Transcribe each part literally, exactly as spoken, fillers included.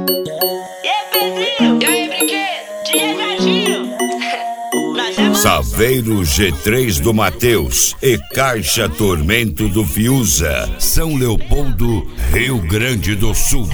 Saveiro G três do Mateus e Caixa Tormento do Fiuza, São Leopoldo, Rio Grande do Sul.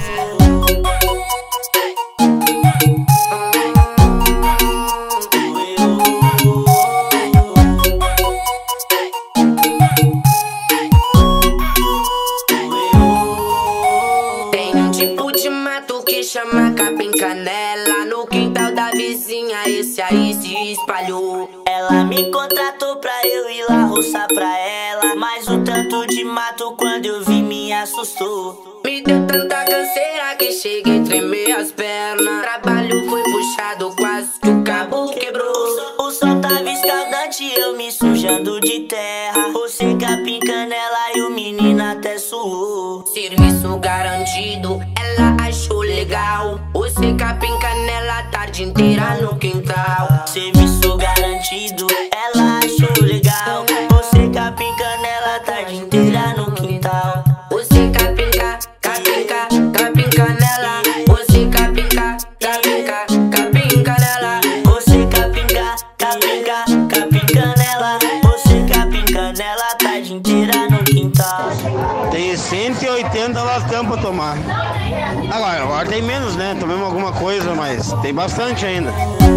Tem um tipo de mato que chama capim canela. No quintal da vizinha esse aí se espalhou. Ela me contratou pra eu ir lá roçar pra ela, mas o tanto de mato quando eu vi me assustou. Me deu tanta canseira que cheguei a tremer as pernas. Trabalho foi puxado, quase que o cabo quebrou. O sol tava escaldante, eu me sujando de terra. Você capim canela e o menino até suou. Serviço garantido, ela achou legal. Você capim canela a tarde inteira no quintal. Serviço garantido, ela achou legal. Você capim canela a tarde inteira no quintal. Você capinca, capinca, capim canela. Você capinca, capinca, capim canela. Você capinca, capinca, capim canela. Você capim canela a tarde inteira no quintal. Tem cento e oitenta latão pra tomar. Agora, agora tem menos, né? Tomamos alguma coisa, mas tem bastante ainda.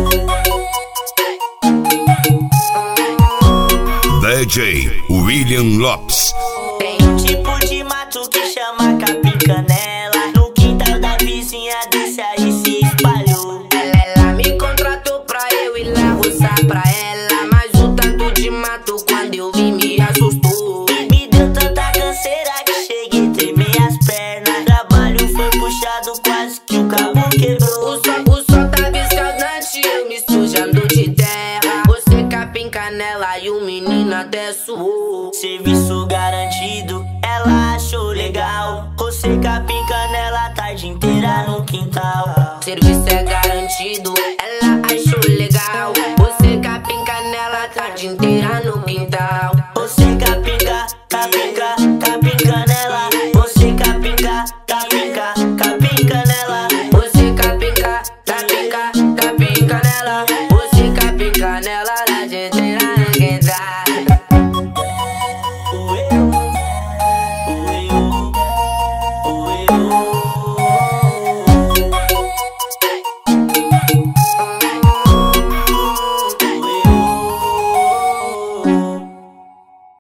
D J William Lopes. Tem um tipo de mato que chama capim canela. No quintal da vizinha desse aí se espalhou. Ela, ela me contratou pra eu ir lá roçar pra ela, mas o tanto de mato quando eu vi me assustou. E me deu tanta canseira que cheguei a tremer as pernas. Trabalho foi puxado, quase que o cabo quebrou. O sol, o sol tava escaldante, eu me sujando de terra. Você capim canela e o menino até suou. Serviço garantido, ela achou legal. Você capim canela a tarde inteira no quintal. Serviço é garantido, ela achou legal. Você capim canela a tarde inteira no quintal.